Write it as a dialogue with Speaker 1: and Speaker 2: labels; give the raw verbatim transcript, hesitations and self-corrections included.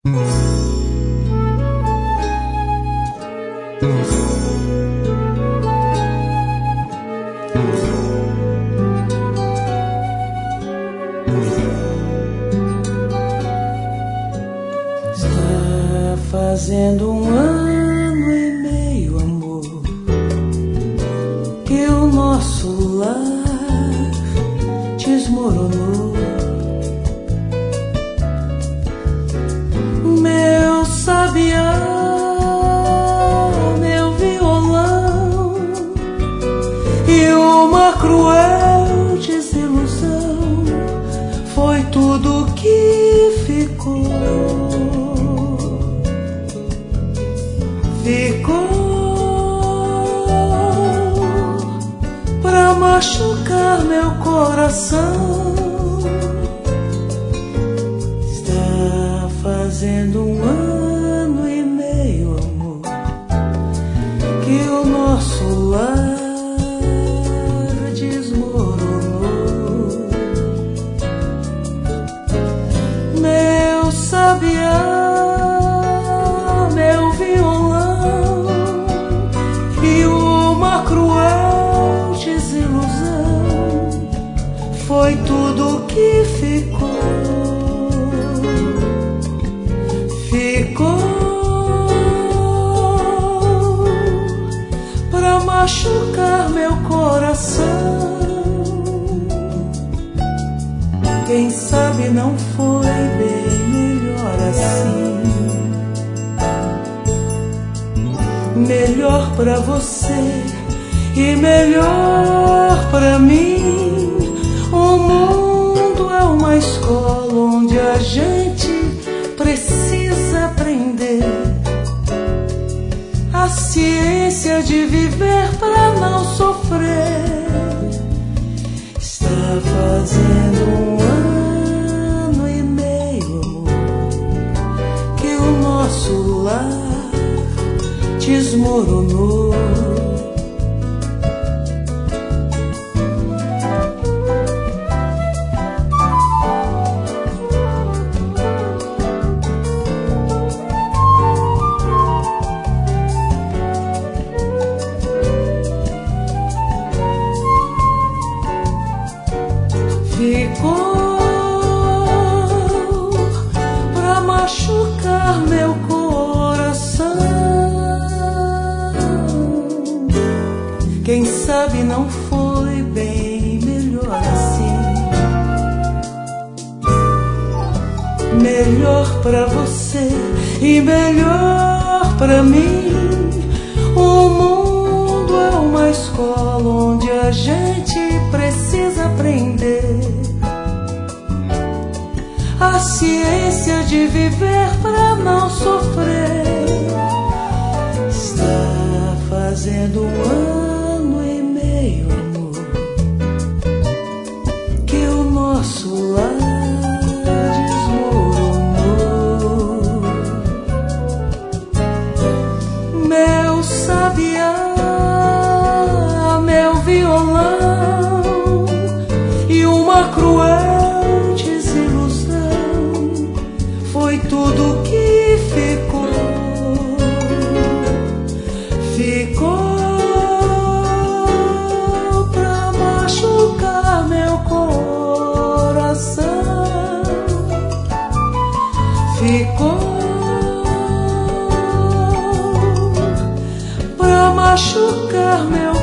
Speaker 1: Está fazendo um ano e meio, amor, que o nosso lar desmoronou. Meu sabiá, meu violão e uma cruel desilusão foi tudo que ficou. Ficou pra machucar meu coração. Está fazendo um ano e meio, amor, que o nosso lar desmoronou. Meu sabiá, meu violão e uma cruel desilusão foi tudo que ficou. Ficou pra machucar meu coração. Quem sabe não foi bem melhor assim. Melhor pra você e melhor pra mim. O mundo é uma escola onde a gente precisa aprender a ciência de viver pra não sofrer. Está fazendo um ano e meio, amor, que o nosso lar desmoronou. Ficou pra machucar meu coração. Quem sabe não foi bem melhor assim. Melhor pra você e melhor pra mim. O mundo é uma escola onde a gente precisa aprender a ciência de viver pra não sofrer. Está fazendo um ano e meio, amor, que o nosso lar desmoronou. Meu sabiá, meu violão e uma cruel desilusão foi tudo que ficou. Ficou pra machucar meu coração. Ficou pra machucar meu